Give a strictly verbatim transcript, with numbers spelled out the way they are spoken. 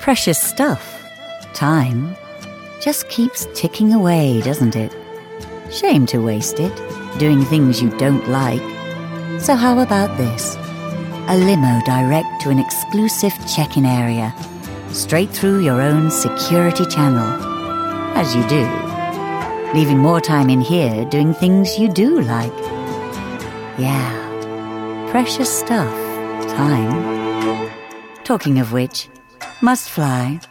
Precious stuff. Time just keeps ticking away, doesn't it? Shame to waste it, doing things you don't like. So how about this? A limo direct to an exclusive check-in area, straight through your own security channel. As you do. Leaving more time in here doing things you do like. Yeah. Precious stuff. Time. Talking of which, must fly.